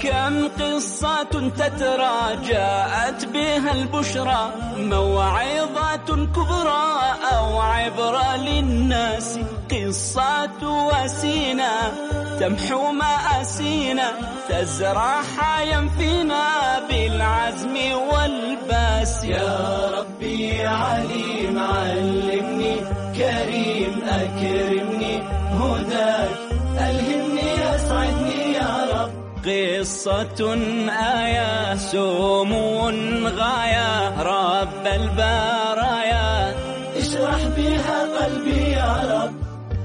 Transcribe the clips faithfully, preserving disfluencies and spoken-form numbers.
كم قصة تترى جاءت بها البشرى، موعظة كبرى أو عبرة للناس، قصة وسينا تمحو مآسينا، تزرع حيا فينا بالعزم والباس. يا ربي عليم علمني، كريم أكرمني، هداك ألهمني أسعدني يا رب. قصة آية سمو غاية، رب البرايا اشرح بها قلبي يا رب.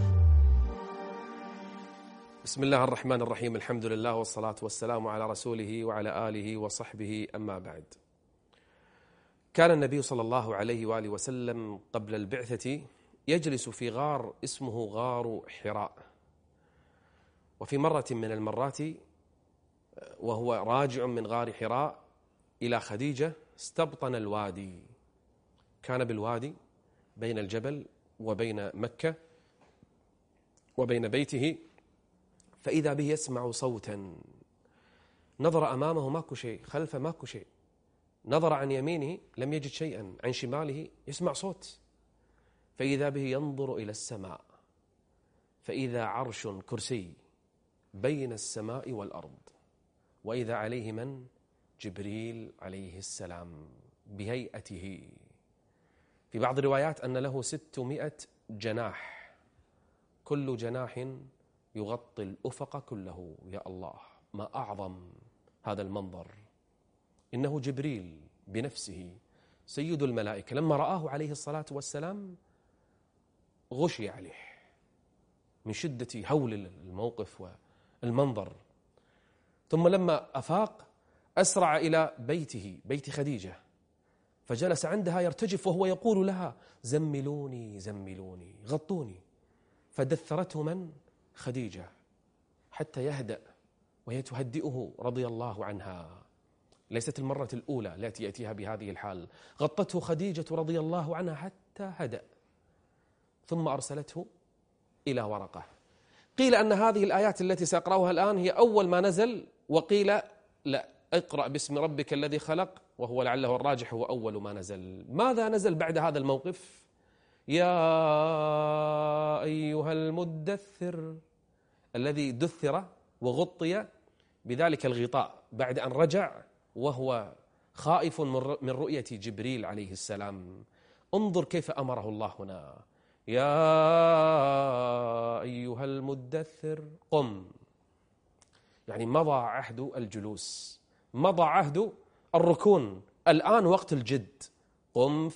بسم الله الرحمن الرحيم، الحمد لله والصلاة والسلام على رسوله وعلى آله وصحبه، أما بعد. كان النبي صلى الله عليه وآله وسلم قبل البعثة يجلس في غار اسمه غار حراء، وفي مرة من المرات وهو راجع من غار حراء إلى خديجة استبطن الوادي. كان بالوادي بين الجبل وبين مكة وبين بيته، فإذا به يسمع صوتا. نظر أمامه ماكو شيء، خلفه ماكو شيء، نظر عن يمينه لم يجد شيئا، عن شماله يسمع صوت، فإذا به ينظر إلى السماء، فإذا عرش كرسي بين السماء والأرض، وإذا عليه من؟ جبريل عليه السلام بهيئته. في بعض الروايات أن له ستمائة جناح، كل جناح يغطي الأفق كله. يا الله، ما أعظم هذا المنظر! إنه جبريل بنفسه سيد الملائكة. لما رآه عليه الصلاة والسلام غشي عليه من شدة هول الموقف والمنظر، ثم لما أفاق أسرع إلى بيته، بيت خديجة، فجلس عندها يرتجف وهو يقول لها: زملوني زملوني، غطوني. فدثرته من؟ خديجة، حتى يهدأ وهي تهدئه رضي الله عنها. ليست المرة الأولى التي يأتيها بهذه الحال، غطته خديجة رضي الله عنها حتى هدأ، ثم أرسلته إلى ورقة. قيل أن هذه الآيات التي سأقرأها الآن هي أول ما نزل، وقيل لا، اقرأ باسم ربك الذي خلق، وهو لعله الراجح هو أول ما نزل. ماذا نزل بعد هذا الموقف؟ يا أيها المدثر، الذي دثر وغطي بذلك الغطاء بعد أن رجع وهو خائف من رؤية جبريل عليه السلام. انظر كيف أمره الله هنا: يا أيها المدثر قم. يعني مضى عهد الجلوس، مضى عهد الركون، الآن وقت الجد. قم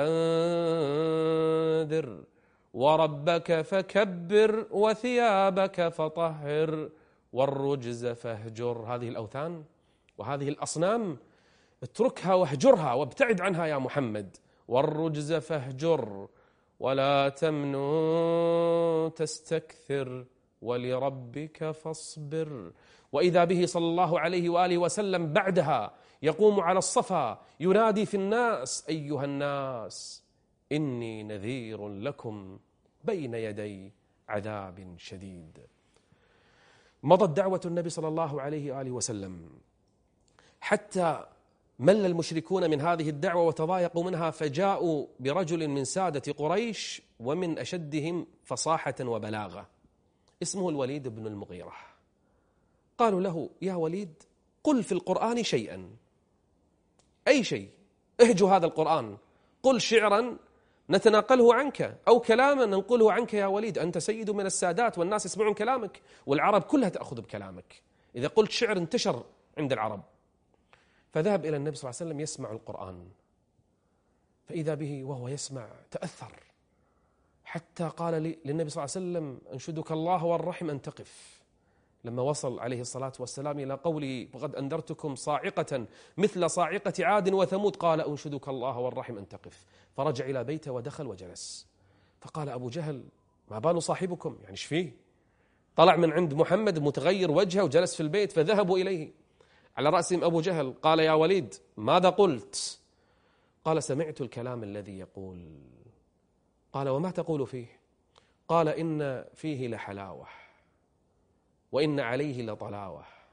فأنذر وربك فكبر وثيابك فطهر والرجز فاهجر. هذه الأوثان وهذه الأصنام اتركها واهجرها وابتعد عنها يا محمد. والرجز فاهجر ولا تمنن تستكثر ولربك فاصبر. وإذا به صلى الله عليه وآله وسلم بعدها يقوم على الصفا ينادي في الناس: أيها الناس إني نذير لكم بين يدي عذاب شديد. مضت دعوة النبي صلى الله عليه وآله وسلم حتى مل المشركون من هذه الدعوة وتضايقوا منها، فجاءوا برجل من سادة قريش ومن أشدهم فصاحة وبلاغة، اسمه الوليد بن المغيرة. قالوا له: يا وليد، قل في القرآن شيئا، أي شيء، اهجو هذا القرآن، قل شعرا نتناقله عنك أو كلاما ننقله عنك يا وليد، أنت سيد من السادات والناس يسمعون كلامك والعرب كلها تأخذ بكلامك، إذا قلت شعر انتشر عند العرب. فذهب إلى النبي صلى الله عليه وسلم يسمع القرآن، فإذا به وهو يسمع تأثر، حتى قال للنبي صلى الله عليه وسلم: أنشدك الله والرحم أن تقف. لما وصل عليه الصلاة والسلام إلى قوله: وقد أنذرتكم صاعقة مثل صاعقة عاد وثمود، قال: أنشدك الله والرحم أن تقف. فرجع إلى بيته ودخل وجلس. فقال أبو جهل: ما بال صاحبكم، يعني ايش فيه؟ طلع من عند محمد متغير وجهه وجلس في البيت، فذهبوا إليه، على رأسهم أبو جهل. قال: يا وليد، ماذا قلت؟ قال: سمعت الكلام الذي يقول. قال: وما تقول فيه؟ قال: إن فيه لحلاوة وإن عليه لطلاوة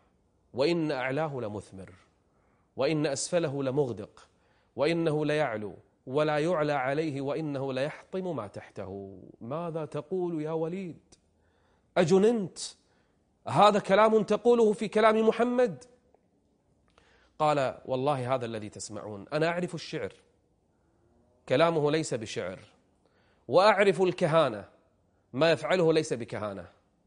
وإن أعلاه لمثمر، وإن أسفله لمغدق، وإنه ليعلو ولا يعلى عليه، وإنه ليحطم ما تحته. ماذا تقول يا وليد؟ أجننت؟ هذا كلام تقوله في كلام محمد؟ قال: والله هذا الذي تسمعون، أنا أعرف الشعر، كلامه ليس بشعر، وأعرف الكهانة، ما يفعله ليس بكهانة،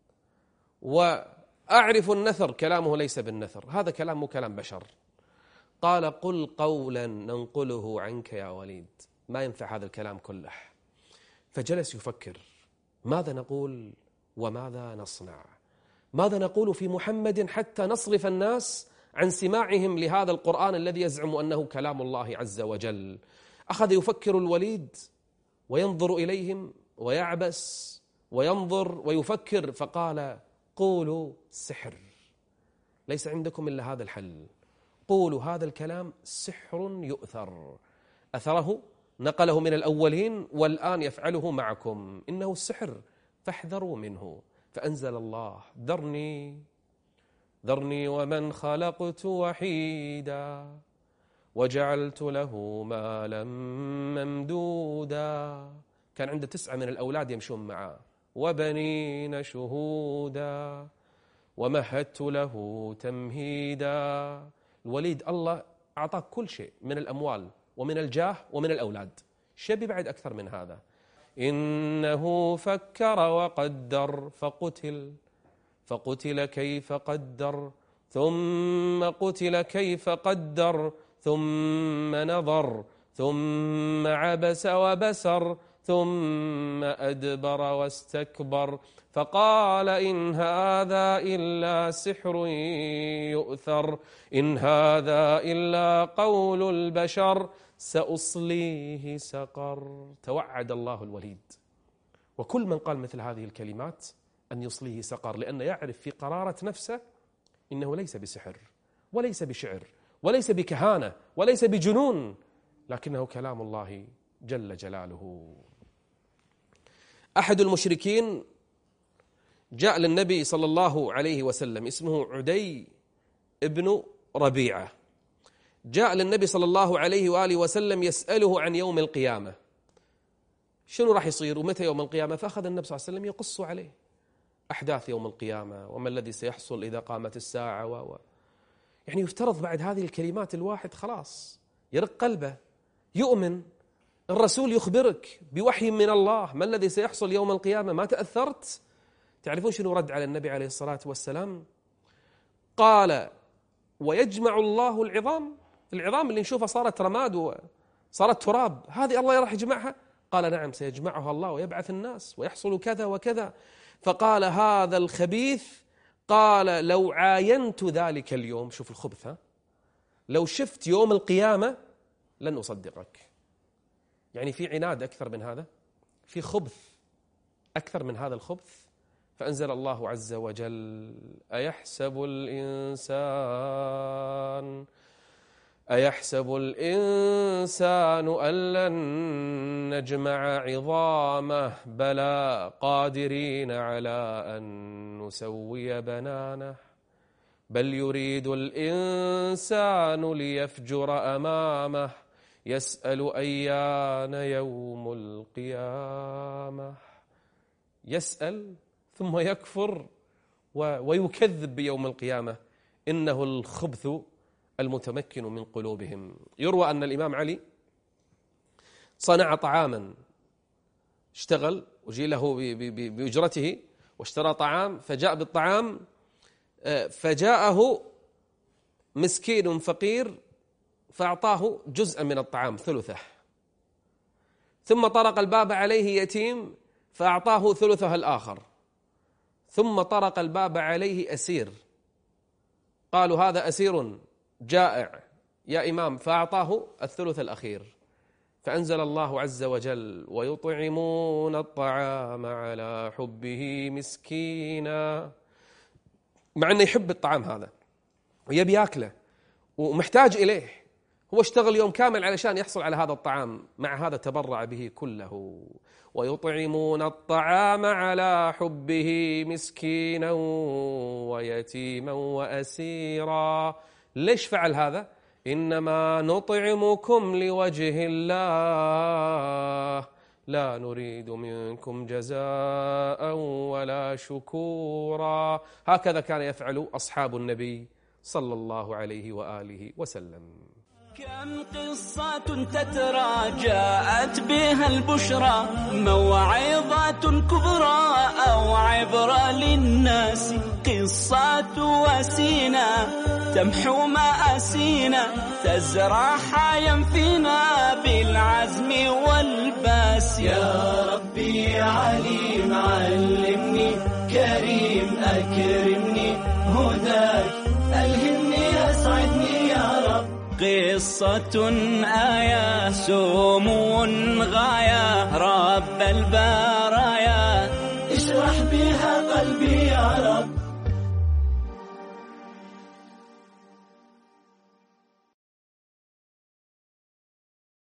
وأعرف النثر، كلامه ليس بالنثر، هذا كلام مو كلام بشر. قال: قل قولا ننقله عنك يا وليد، ما ينفع هذا الكلام كله. فجلس يفكر: ماذا نقول وماذا نصنع؟ ماذا نقول في محمد حتى نصرف الناس عن سماعهم لهذا القرآن الذي يزعم أنه كلام الله عز وجل؟ أخذ يفكر الوليد وينظر إليهم ويعبس وينظر ويفكر، فقال: قولوا سحر، ليس عندكم إلا هذا الحل، قولوا هذا الكلام سحر يؤثر، أثره نقله من الأولين والآن يفعله معكم، إنه السحر فاحذروا منه. فأنزل الله: ذرني ذرني ومن خلقت وحيدا وجعلت له مالا ممدودا. كان عنده تسعة من الأولاد يمشون معه، وبنين شهودا ومهدت له تمهيدا. الوليد الله أعطاه كل شيء من الأموال ومن الجاه ومن الأولاد، شبي بعد أكثر من هذا. إنه فكر وقدر فقتل فقتل كيف قدر ثم قتل كيف قدر ثم نظر ثم عبس وبسر ثم أدبر واستكبر فقال: إن هذا إلا سحر يؤثر، إن هذا إلا قول البشر، سأصليه سقر. توعد الله الوليد وكل من قال مثل هذه الكلمات أن يصليه سقر، لأنه يعرف في قرارة نفسه إنه ليس بسحر وليس بشعر وليس بكهانة وليس بجنون، لكنه كلام الله جل جلاله. أحد المشركين جاء للنبي صلى الله عليه وسلم، اسمه عدي ابن ربيعة، جاء للنبي صلى الله عليه وآله وسلم يسأله عن يوم القيامة، شنو راح يصير ومتى يوم القيامة. فأخذ النبي صلى الله عليه وسلم يقص عليه أحداث يوم القيامة وما الذي سيحصل إذا قامت الساعة و... و... يعني يفترض بعد هذه الكلمات الواحد خلاص يرق قلبه، يؤمن. الرسول يخبرك بوحي من الله ما الذي سيحصل يوم القيامة، ما تأثرت؟ تعرفون شنو رد على النبي عليه الصلاة والسلام؟ قال: ويجمع الله العظام، العظام اللي نشوفها صارت رماد وصارت تراب، هذه الله راح يجمعها؟ قال: نعم سيجمعها الله ويبعث الناس ويحصل كذا وكذا. فقال هذا الخبيث، قال: لو عاينت ذلك اليوم، شوف الخبث، لو شفت يوم القيامة لن أصدقك. يعني في عناد أكثر من هذا؟ في خبث أكثر من هذا الخبث؟ فأنزل الله عز وجل: أيحسب الإنسان أيحسب الإنسان أن لن نجمع عظامه بلى قادرين على أن نسوي بنانه بل يريد الإنسان ليفجر أمامه يسأل أيان يوم القيامة. يسأل ثم يكفر ويكذب بيوم القيامة، إنه الخبث المتمكن من قلوبهم. يروى أن الإمام علي صنع طعاما، اشتغل وجي له بأجرته واشترى طعام، فجاء بالطعام فجاءه مسكين فقير فأعطاه جزءا من الطعام ثلثه، ثم طرق الباب عليه يتيم فأعطاه ثلثه الآخر، ثم طرق الباب عليه أسير، قالوا هذا أسير جائع يا إمام، فأعطاه الثلث الأخير. فأنزل الله عز وجل: ويطعمون الطعام على حبه مسكينا، مع أنه يحب الطعام هذا ويبي يأكله ومحتاج إليه، هو اشتغل يوم كامل علشان يحصل على هذا الطعام، مع هذا تبرع به كله. ويطعمون الطعام على حبه مسكينا ويتيما وأسيرا. ليش فعل هذا؟ إنما نطعمكم لوجه الله لا نريد منكم جزاء ولا شكورا. هكذا كان يفعل أصحاب النبي صلى الله عليه وآله وسلم. كم قصة تترى جاءت بها البشرى، موعظة كبرى أو عبرة للناس. قصة وسينا تمحو مآسينا، تزرع حيا فينا بالعزم والباس. يا ربي يا عليم علمني، كريم أكرمني، هداك ألهمني أسعدني يا رب. قصة آية سمو غاية، رب البرايا اشرح بها